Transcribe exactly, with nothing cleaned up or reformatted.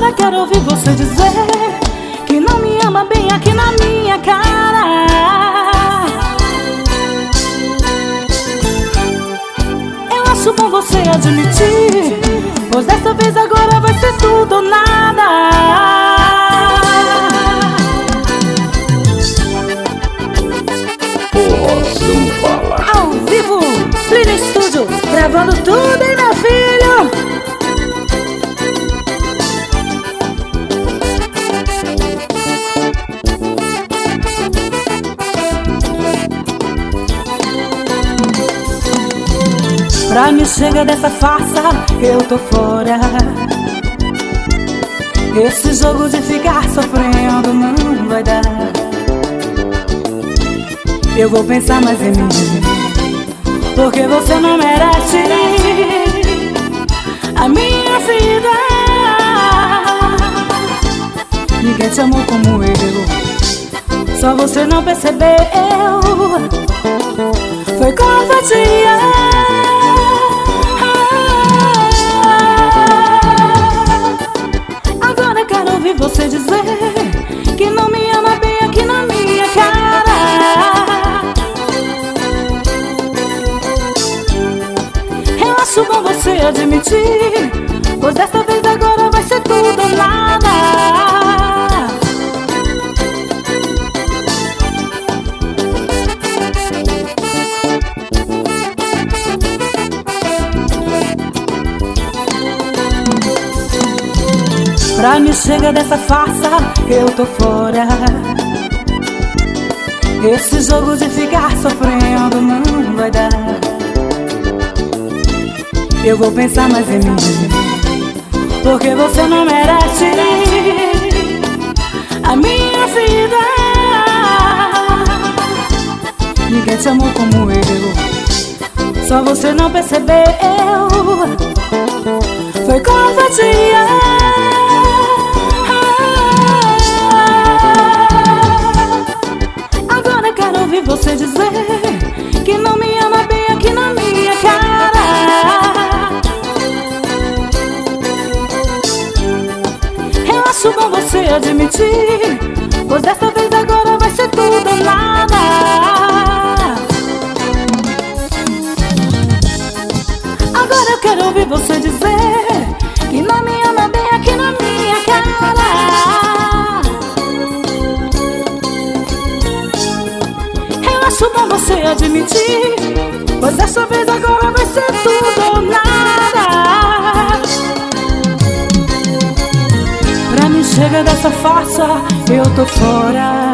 Agora quero ouvir você dizer que não me ama bem aqui na minha cara. Eu acho bom você admitir, pois dessa vez agora vai ser tudo ou nada. Ao vivo, Plínio Estúdio, gravando tudo, hein, meu filho? Pra me chegar dessa farsa, eu tô fora. Esse jogo de ficar sofrendo não vai dar. Eu vou pensar mais em mim, porque você não merece a minha vida. Ninguém te amou como eu, só você não percebeu. Foi covardia. Agora quero ouvir você dizer que não me ama bem aqui na minha cara. Acho bom você admitir, pois dessa vez agora vai ser tudo ou nada. Pra me chegar dessa farsa, eu tô fora. Esse jogo de ficar sofrendo não vai dar. Eu vou pensar mais em mim, porque você não merece a minha vida. Ninguém te amou como eu, só você não percebeu. Foi covardia. Agora quero ouvir você dizer que não me ama bem aqui na minha cara. Acho bom você admitir, pois dessa vez agora vai ser tudo ou nada. Agora eu quero ouvir você dizer que não me ama bem aqui na minha cara. Eu acho bom você admitir, pois dessa vez agora vai ser tudo ou nada. Pra me chegar dessa farsa, eu tô fora.